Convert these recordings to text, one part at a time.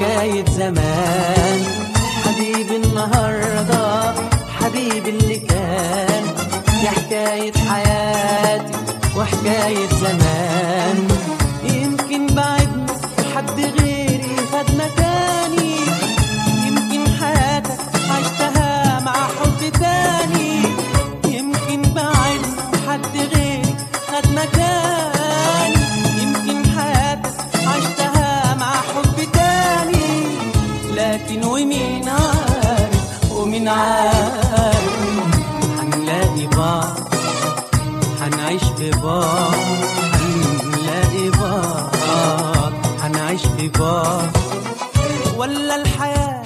حكاية زمان. حبيبي النهاردة حبيبي اللي كان، دي حكاية حياتي وحكاية زمان. يمكن بعدنا حد غيري خد مكاني، يمكن حياتك عشتها مع حب تاني. يمكن بعدنا حد غيري خد مكاني، يمكن حياتك عشتها مع حب تاني. لكن ومين عارف ومين عارف هنلاقي بعض، هنعيش في بعض، هنلاقي بعض، هنعيش في بعض. ولا الحياة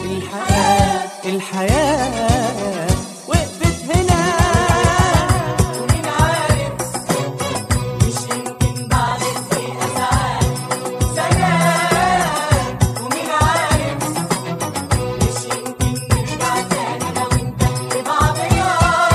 الحياة وقفت هنا. ومين عارف مش يمكن بعد الدقيقة ساعات سنوات. ومين عارف مش يمكن نرجع تاني أنا وأنت لبعضنا.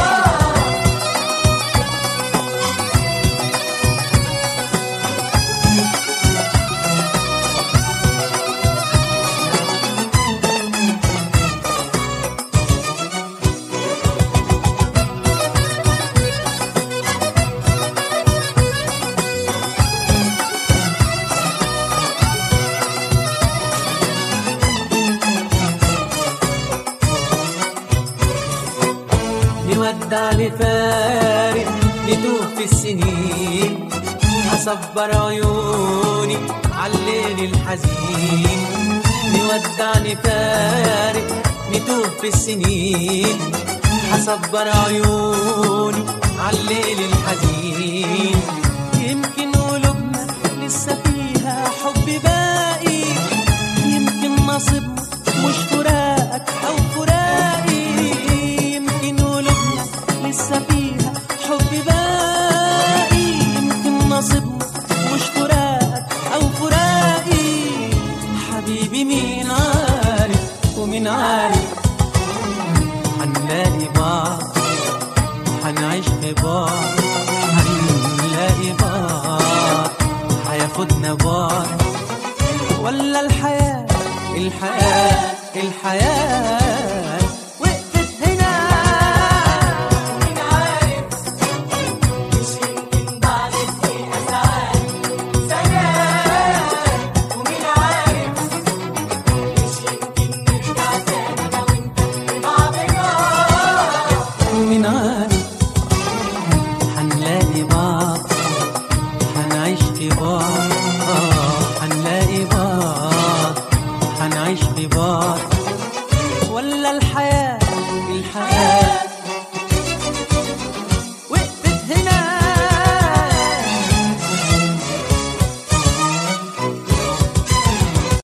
نودع لفارق ندوب في السنين، هصبر عيوني عالليل الحزين. نودع لفارق ندوب في السنين، هصبر عيوني عالليل الحزين. يمكن قلوبنا لسه فيها حب باقي، يمكن نصيبنا مش فراقك أو فراقي. لسه فيها حب باقي، يمكن نصيبنا مش فراقك أو فراقي. حبيبي مين عارف ومين عارف هنلاقي بعض، هنعيش في بعض، هنلاقي بعض، هياخدنا بعض. ولا الحياة الحياة وقفت هنا. ومين عارف مش يمكن بعد الدقيقة ساعات سنوات. ومين عارف مش يمكن نرجع تاني أنا وأنت لبعضنا. ومين عارف هنلاقي بعض، هنعيش في بعض، هنلاقي بعض، هنعيش في بعض. ولا الحياة